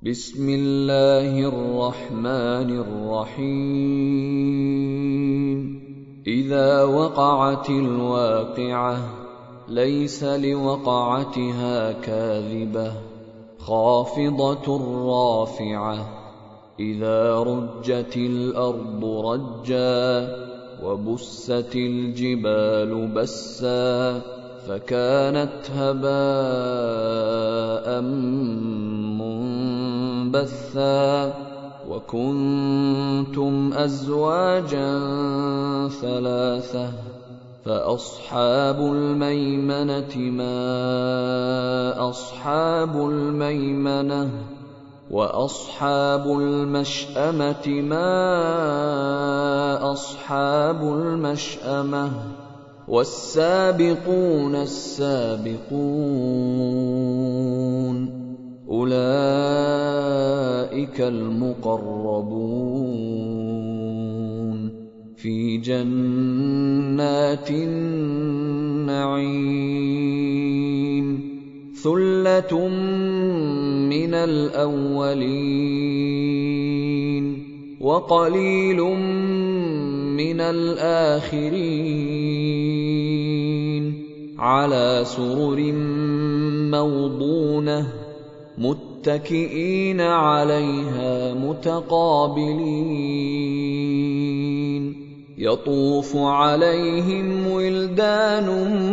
بسم الله الرحمن الرحيم إذا وقعت الواقعة ليس لوقعتها كاذبة خافضة رافعة إذا رجت الأرض رجا وبست الجبال بسا فكانت هباء منبثا وكنتم أزواجا ثلاثة فأصحاب الميمنة ما أصحاب الميمنة وأصحاب المشأمة ما أصحاب المشأمة والسابقون السابقون أولئك المقربون في جنات النعيم ثلة من الأولين وقليل من الآخرين على سرر موضونة متكئين عليها متقابلين يطوف عليهم ولدان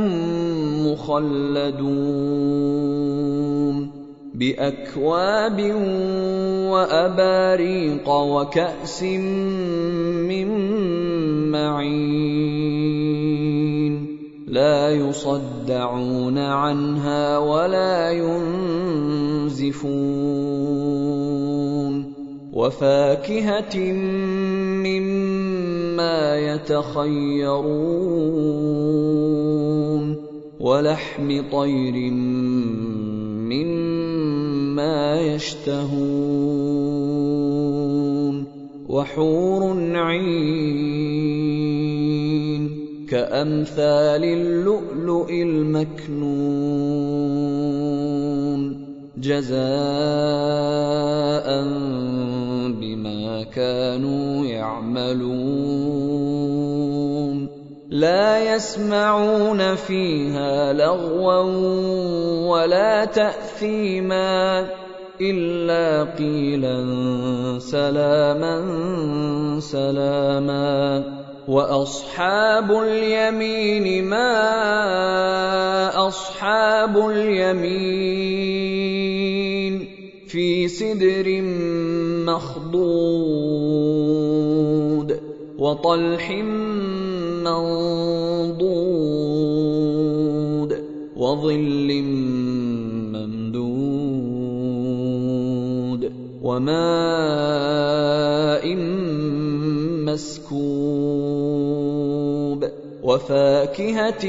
مخلدون بأكواب وأباريق وكأس من معين لا يصدعون عنها ولا ينزفون وفاكهة مما يتخيرون ولحم طير مما يشتهون وحور عين كأمثال اللؤلؤ المكنون جزاء بما كانوا يعملون لا يسمعون فيها لغوا ولا تأثيما إلا قيلا سلاما سلاما وأصحاب اليمين ما أصحاب اليمين في سدر مخضود وطلح منضود وظل ممدود وماء مسكوب وفاكهة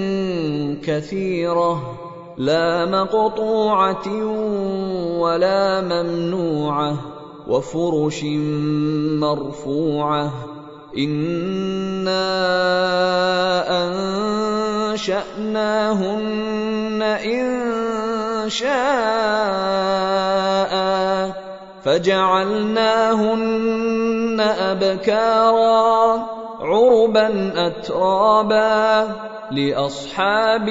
كثيرة لا مقطوعة ولا ممنوعة وفرش مرفوعة إنا أنشأناهن إنشاء فجعلناهن أبكارا عربا أترابا لأصحاب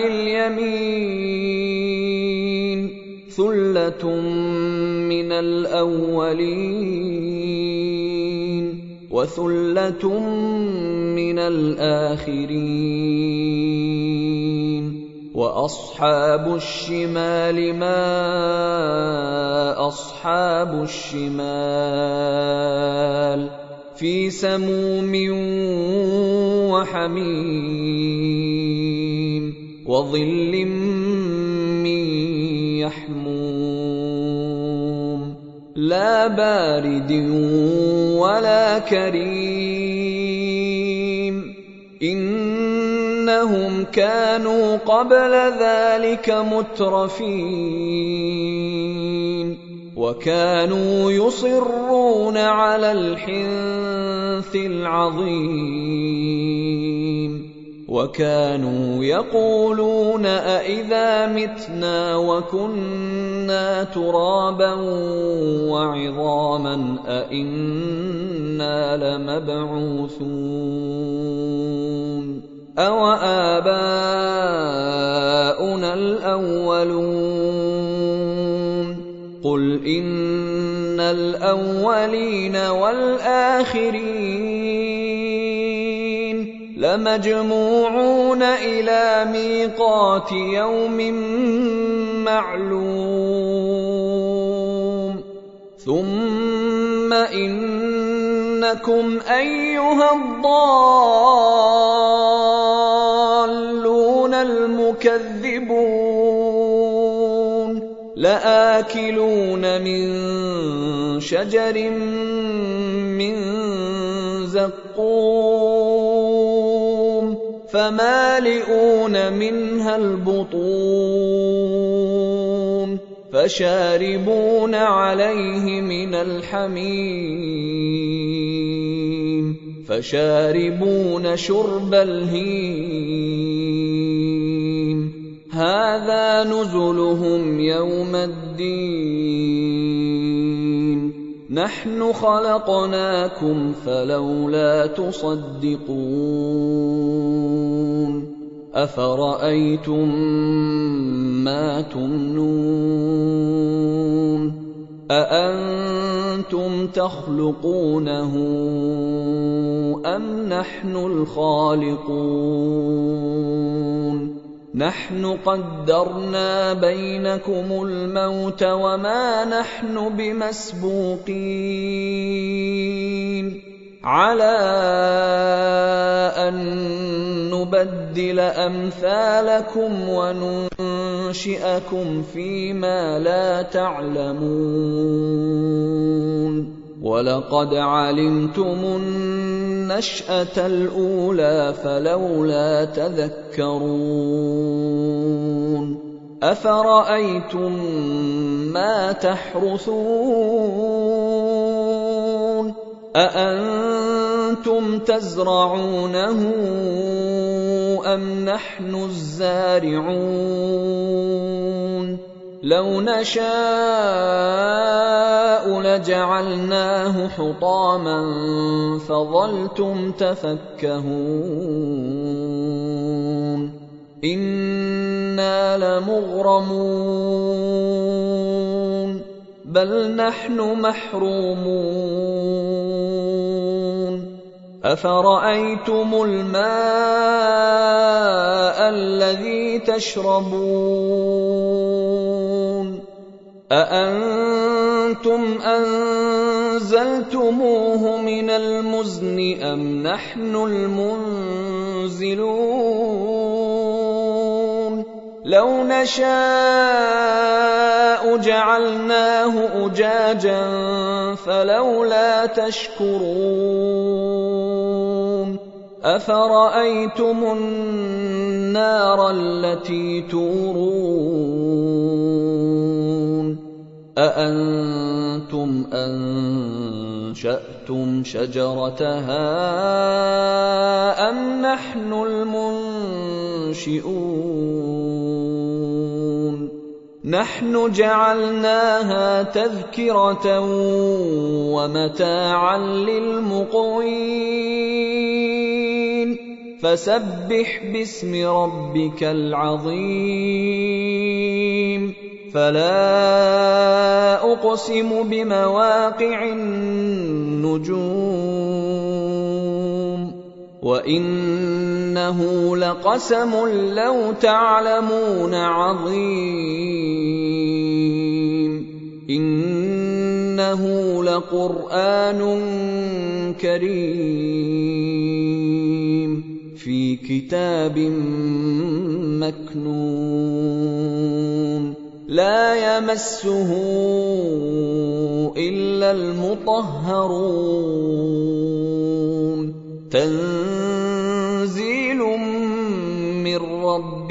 اليمين ثلة من الأولين وثلة من الآخرين وأصحاب الشمال ما أصحاب الشمال في سموم وحميم وظل من يحموم لا بارد ولا كريم إنهم كانوا قبل ذلك مترفين وكانوا يصرون على الحنث العظيم وكانوا يقولون أئذا متنا وكنا ترابا وعظاما أئنا لمبعوثون أوآباؤنا الأولون قل إن الأولين والآخرين لمجموعون إلى ميقات يوم معلوم ثم إنكم أيها الضالون المكذبون لآكلون من شجر من زقوم فمالئون منها البطون فشاربون عليه من الحميم فشاربون شرب الهيم هذا نزلهم يوم الدين نحن خلقناكم فلولا تصدقون أفرأيتم ما تمنون أأنتم تخلقونه أم نحن الخالقون نحن قدرنا بينكم الموت وما نحن بمسبوقين على أن نبدل أمثالكم وننشئكم فيما لا تعلمون ولقد علمتم النشأة الأولى فلولا تذكرون أفرأيتم ما تحرثون أأنتم تزرعونه أم نحن الزارعون لو نشاء لجعلناه حطاما فظلتم تفكهون إنا لمغرمون بل نحن محرومون أفرأيتم الماء الذي تشربون أأنتم أنزلتموه من المزن أم نحن المنزلون لو نشاء جعلناه أجاجا فلولا تشكرون أفرأيتم النار التي تورون أأنتم أنشأتم شجرتها أم نحن المنشئون نحن جعلناها تذكرة ومتاعا للمقوين فسبح باسم ربك العظيم فلا أقسم بمواقع النجوم وإنه لقسم لو تعلمون عظيم إنه لقرآن كريم في كتاب مكنون لا يمسه إلا المطهرون تنزيل من رب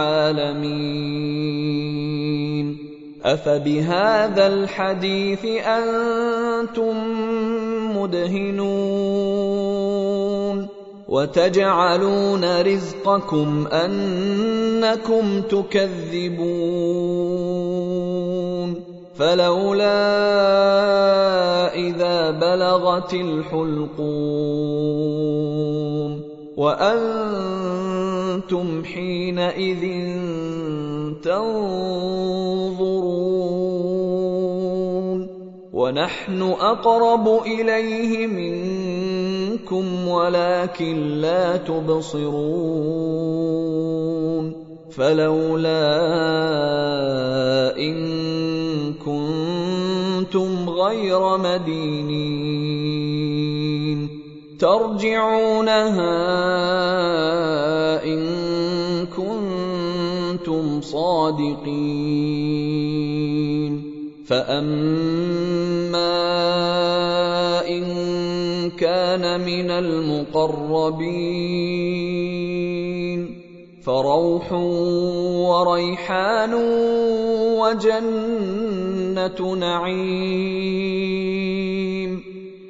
العالمين أفبهذا الحديث أنتم مدهنون وتجعلون رزقكم أنكم تكذبون فلولا إذا بلغت الحلقوم وأنتم حينئذ تنظرون ونحن أقرب إليه منكم ولكن لا تبصرون فلولا إن كنتم غير مدينين ترجعونها إن كنتم صادقين فأما إن كان من المقربين فروح وريحان وجنة نعيم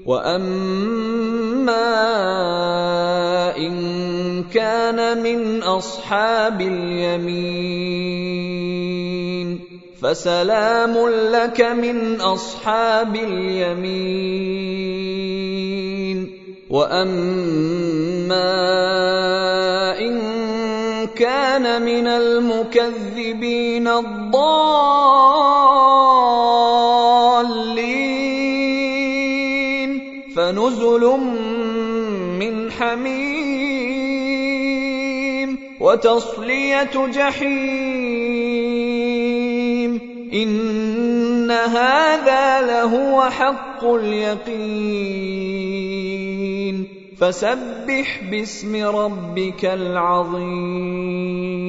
وأما إن كان من أصحاب اليمين فسلام لك من أصحاب اليمين وأما إن كان من المكذبين الضالين فنزل من حميم وتصلية جحيم إن هذا لهو حق اليقين فسبح باسم ربك العظيم